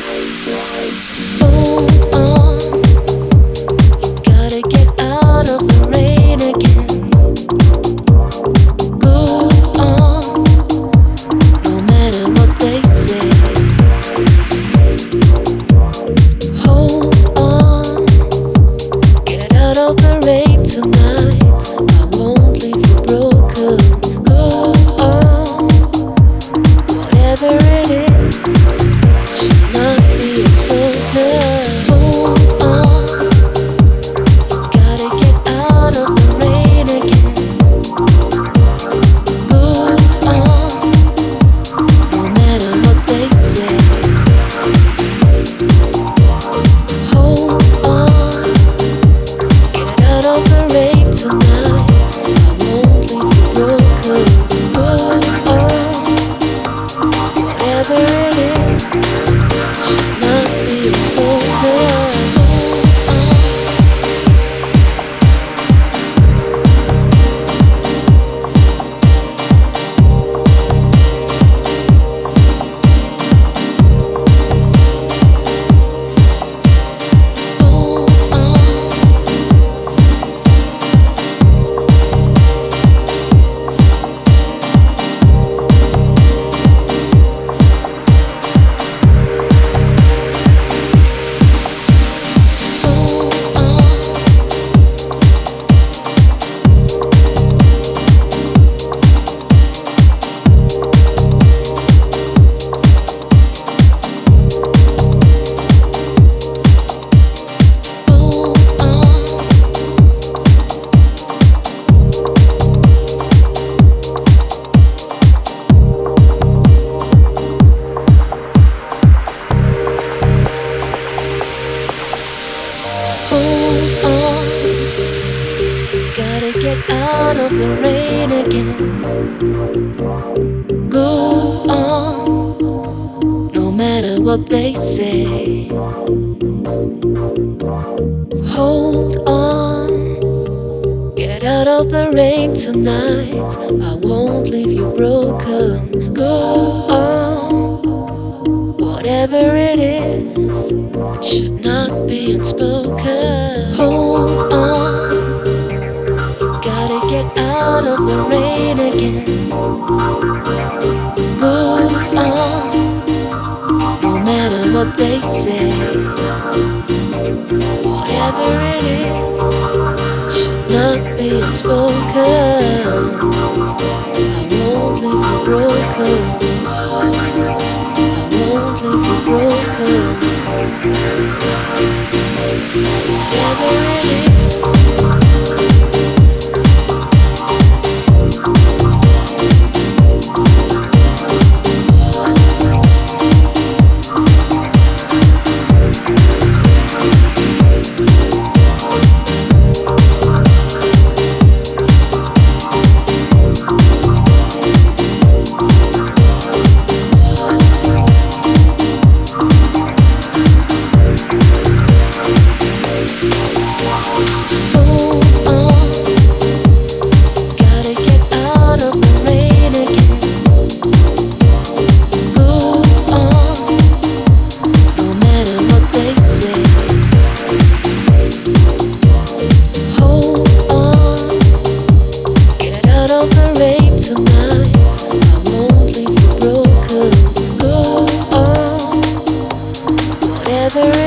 Hold on, gotta get out of the rain again. Go on, no matter what they say. Hold on, get out of the rain tonight. I won't leave you broken. Go on, whatever it is, should not be unspoken. Hold on, gotta get out of the rain again. Go on, no matter what they say. Hold on, get out of the rain tonight. I won't leave you broken. Go on, whatever it is, should not be unspoken. Hold on, gotta get out of the rain again. Go on, no matter what they say. Hold on, get out of the rain tonight. I won't leave you broken. Go on, whatever it is, it should not be unspoken. Hold on, gotta get out of the rain again. Go on, no matter what they say. Whatever it is, should not be unspoken. I won't leave you broken. I won't leave you broken. Whatever it is. Whatever